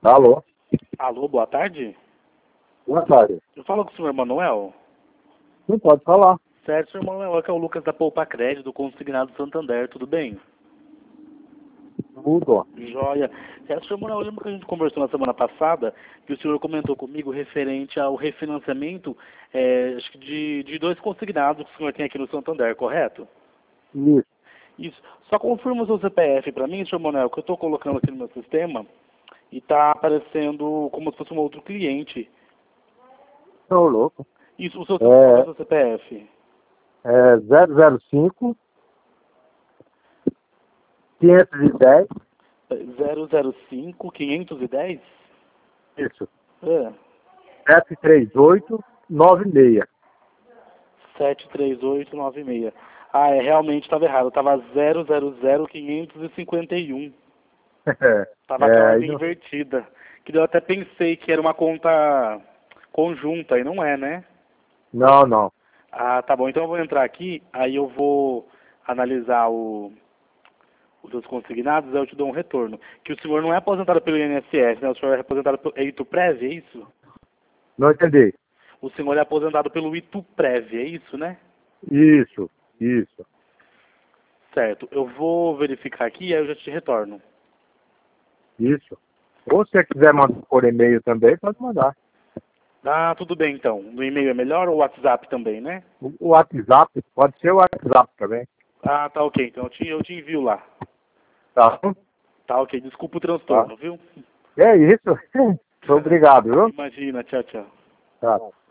Alô? Alô, boa tarde. Boa tarde. Eu falo com o senhor Manuel. Não pode falar. Certo, senhor Manuel, aqui é o Lucas da Poupa Crédito, do Consignado Santander, tudo bem? Tudo. Joia. Senhor Manuel, lembra que a gente conversou na semana passada, que o senhor comentou comigo referente ao refinanciamento, acho que de dois consignados que o senhor tem aqui no Santander, correto? Isso. Isso. Só confirma o seu CPF para mim, senhor Manuel, que eu estou colocando aqui no meu sistema e está aparecendo como se fosse um outro cliente. Tô louco. Isso, o seu CPF. É 005 510. 005 510? Isso. É. 738 96. 73896. Ah, realmente estava errado. Estava 00551. Tava a Aí ordem não... invertida. Que eu até pensei que era uma conta conjunta, e não é, né? Não. Ah, tá bom. Então eu vou entrar aqui, aí eu vou analisar os seus consignados, aí eu te dou um retorno. Que o senhor não é aposentado pelo INSS, né? O senhor é aposentado pelo Ituprev, é isso? Não entendi. O senhor é aposentado pelo Ituprev, é isso, né? Isso. Certo. Eu vou verificar aqui e aí eu já te retorno. Ou se você quiser mandar por e-mail também, pode mandar. Ah, tudo bem então. No e-mail é melhor ou o WhatsApp também, né? O WhatsApp, pode ser o WhatsApp também. Ah, tá ok. Então eu te envio lá. Tá? Tá ok. Desculpa o Tá. transtorno, viu? É isso. Obrigado, viu? Imagina. Tchau, tchau. Tá.